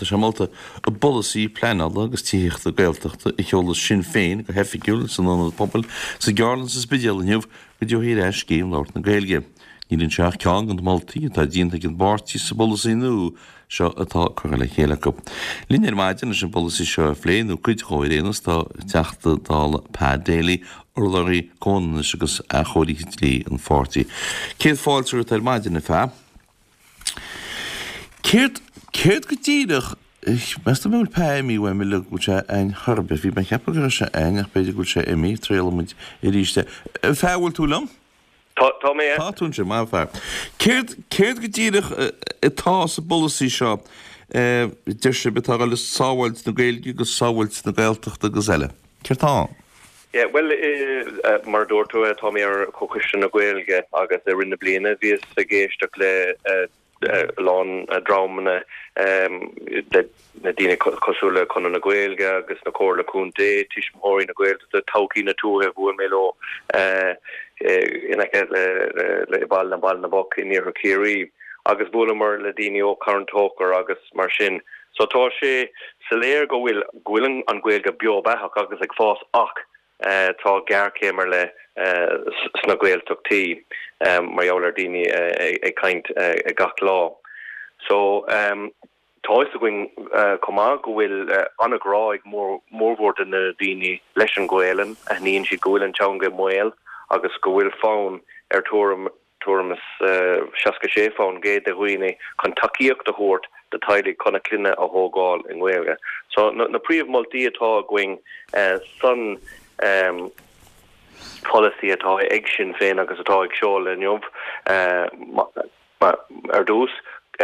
Tá sé malta a policy planal agus tíocht a gailteachta I cheolas Sinn Féin go hefiiciúil san an pobl sa gearlan sa spidéalniuh go dú hir eis céim láirt na gailge. Nílinn seach ceang an Maltaí tá dínta gin bartí sa policy nó seo atá chu le chéile go. Lín maidin sin policy seo phléin nó cuid choir éanas tá teachta dála pádéalaí orlairí cónas agus a choirí lí an fórtaí. Céad fáiltear tar maidin na fá. Céad go tíadach Mesta múil paimí bhain mi le go sé ein harbe, bhí ben cheappa go sé ein ach beidir go sé imi trélamid I ríiste. Fáhfuil tú lam? Tá mé Tá tún sé má fear. Céad go tíadach atá sa policy seo dir sé betá le sáhailt na gailge go sáhailt na gailteachta go eile. Céir tá? Yeah, well, mar dúirtú tá mé ar cochiste na gailge agus ar rinne bliana bhíos a géisteach le lán drámana na dine cosúla chun na gailge agus na cóla cúnta tiismóirí na gailge a tácí na túthe bhfuil mé lo inaice le ball na boc I níor céirí agus bhfuil mar le daine ó carantócar agus mar sin. So tá sé sa léir go bhfuil an gailge beobeach agus ag fás ach tá gearcéimar le sna gailteachtaí mar jouler daine ag caint ag gach lá. So tá is a going comá go bhfuil anagráig mórhór na daine leis an gailen a níon si gohfuil an teanga móil agus go bhfuil fán ar tuamas seaca sé fán géad a chuoine chun takeíocht a thuirt de tailig chuna cluine a thógáil in Gaeilge. So na príomh Maltaí atá going san policy atá ag Sinn Féin agus atá ag seoil in jobh ar dús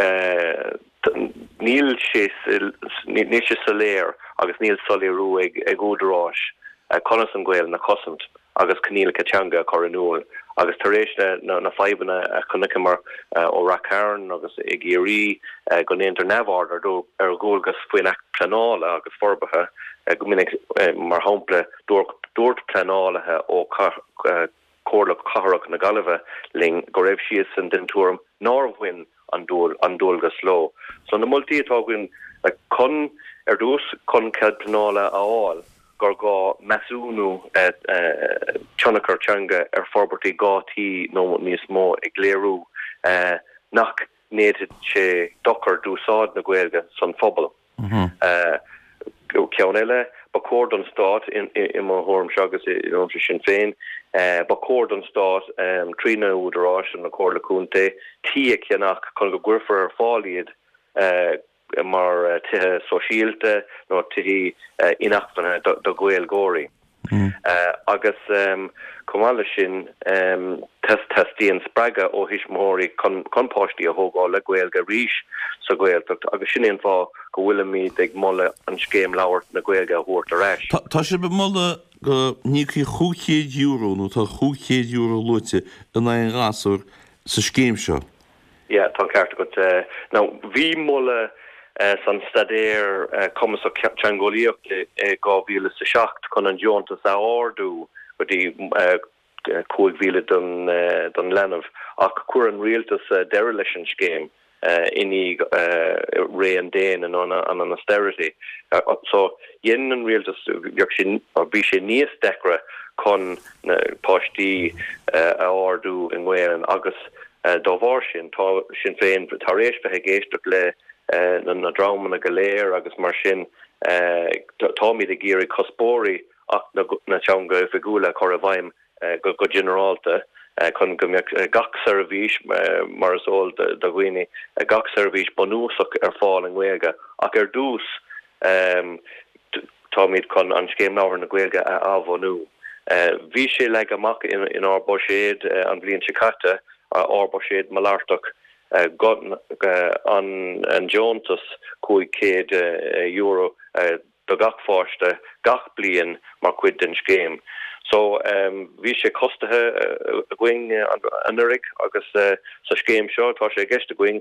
níl sé saléir agus níl soléirú ag údarráis conas an Gael na cosint agus caníla catanga choranúil agus taréis na faibanna chunnicimar ó Racarn agus ag Géirí go néantar neamhard ar ggóilgus faoin planála agus forbathe go minic mar hampla dúirt planálathe ó córlach catharach na Gaillimhe ling go raibh sios an den túm nárbhain an dúilgus ló. So na Maltaí atá gin chun ar dús chun cead planála aáil gur gá measúnú teannacarteanga ar forbartaí gátí nó níos mó ag léirú nach néad sé dochar dúsáid na Gaeilge san phobal. Ceann eile ba cór don stát I má thorm segus I Sinn Féin ba cór don stát trína údarráis an na cóla cúnta tí ceannach chun go gcuirfar ar fáiliad mar tithe sosialte nó tithe inachtainna do Gaeilgóirí. Agus cumála sin testíon spraga ó hismóirí conpáistí a thógáil le Gaeilge ríis sa Gaeltacht agus sin éon fá go bhfuil míad ag molla an scéim labhairt na Gaeilge a thuairt aráis. Tá sé be molla go nící €500 nó tá €500 lute in ein rasúr sa scéim seo. Ja, tá ceart go ná bhí molla san stadéir cumas ó teangolaíocht 2007 chun an Jontas a áardú go dtí 5,000 don lenamh ach cuir an rialtas deire leis an scéim iní ré an déin an an austerity. So dhéann an rialtas bhí sé níos deicre chun páistí a áardú in Gaeilge agus dá bhar sin tá Sinn Féin tá rééis bheith géisteach le na drámana go léir agus mar sin támid a géirí cospóirí ach na teanga figúla chur a bhaim go generalta chun go gach service mar asol do ghuine gach service bonúsach ar fáil in Gaeilge ach ar dús támid chun an scéim náhar na Gaeilge a bhhanú. Bhí sé le amach in Arboshéad an bblion sicata Arboshéad Malartach an Jontas €500 do gach fáiste gach blian mar cuid den scéim. So bhí sé costathe a going an Urig agus sa scéim seo tá sé gceist a going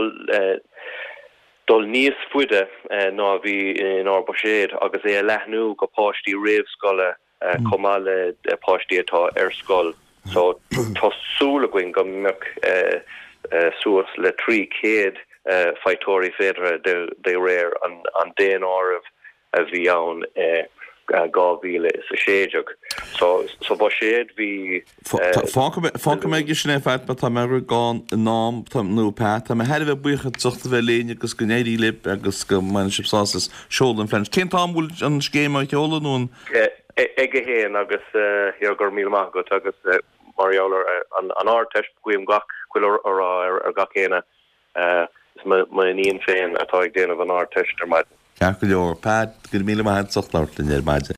dul níos fuide ná bhí in Arboshéad agus é lethnú go páistí réamhscoile comá le páistí atá ar scoil. So tásúla going go mbeadh suas le 300 faitóí féidir de réir an déan ámh a bhí ann 2016. So ba séad hí Fá me sin feit ba tá mar gáin nám nó pá Tá head bheith bucha tuchtta bheith léine agus go éirí lip agus go manshipsás seoldan flein. Cén támúil an scéime teola nún? Ige héan agus gur mí go agus Marioler an áteist buim gach chuil ar gachéine ma níon féin atá ag déanamh an áteist ar maidin. Ceach go leor, Pat, go míle maithe sochtláirtain ar maidide.